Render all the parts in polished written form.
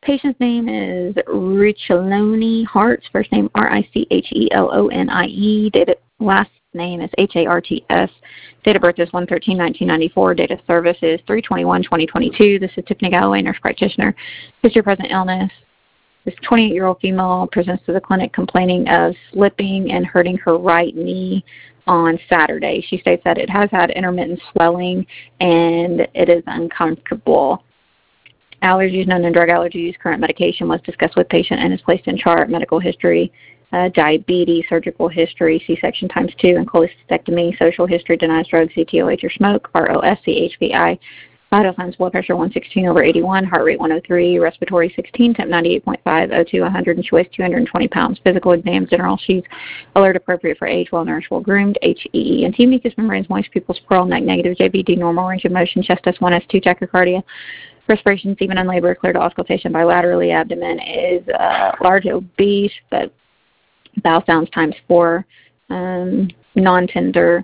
Patient's name is Richeloni Harts, first name Richellonie, last name is Harts. Date of birth is 1/13/1994. Date of service is 3/21/2022. This is Tiffany Galloway, nurse practitioner. History of present illness. This 28-year-old female presents to the clinic complaining of slipping and hurting her right knee on Saturday. She states that it has had intermittent swelling and it is uncomfortable. Allergies, known and drug allergies. Current medication was discussed with patient and is placed in chart. Medical history, diabetes, surgical history, C-section ×2, and cholecystectomy. Social history, denies drugs, CTOH or smoke, ROS, CHVI. Vital signs, blood pressure 116/81, heart rate 103, respiratory 16, temp 98.5, O2 100, and she weighs 220 pounds. Physical exam, general, she's alert, appropriate for age, well-nourished, well-groomed, HEE. And T, mucous membranes, moist pupils, pearl, neck negative, JVD, normal range of motion, chest S1, S2, tachycardia. Respiration, even in labor, clear to auscultation bilaterally. Abdomen is large, obese, but bowel sounds ×4, non-tender.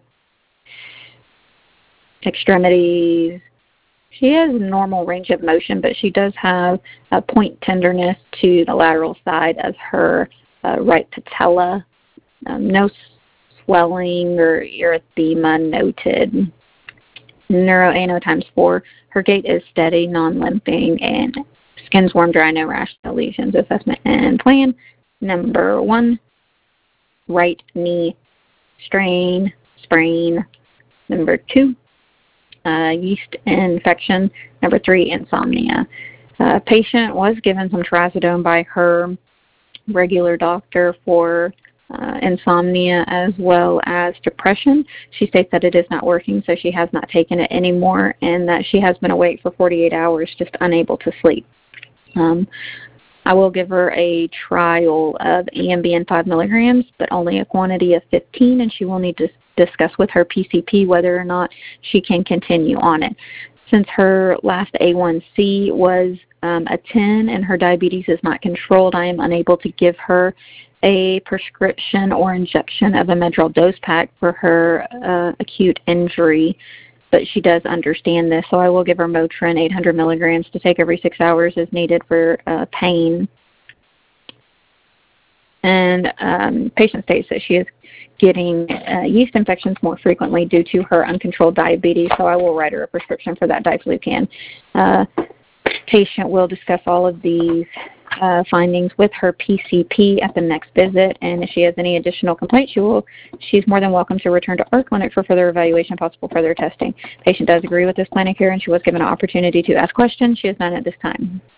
Extremities. She has normal range of motion, but she does have a point tenderness to the lateral side of her right patella. No swelling or erythema noted. Neuroano ×4. Her gait is steady, non-limping, and skin's warm, dry, no rash, no lesions. Assessment and plan. Number 1, right knee sprain. Number 2, yeast infection. Number 3, insomnia. Patient was given some trazodone by her regular doctor for insomnia as well as depression. She states that it is not working, so she has not taken it anymore, and that she has been awake for 48 hours, just unable to sleep. I will give her a trial of Ambien 5 milligrams, but only a quantity of 15, and she will need to discuss with her PCP whether or not she can continue on it. Since her last A1C was a 10 and her diabetes is not controlled, I am unable to give her a prescription or injection of a Medrol dose pack for her acute injury, but she does understand this, so I will give her Motrin 800 milligrams to take every 6 hours as needed for pain. And patient states that she is getting yeast infections more frequently due to her uncontrolled diabetes, so I will write her a prescription for that diflucan. Patient will discuss all of these findings with her PCP at the next visit, and if she has any additional complaints, she's more than welcome to return to our clinic for further evaluation and possible further testing. Patient does agree with this plan of care, and she was given an opportunity to ask questions. She has none at this time.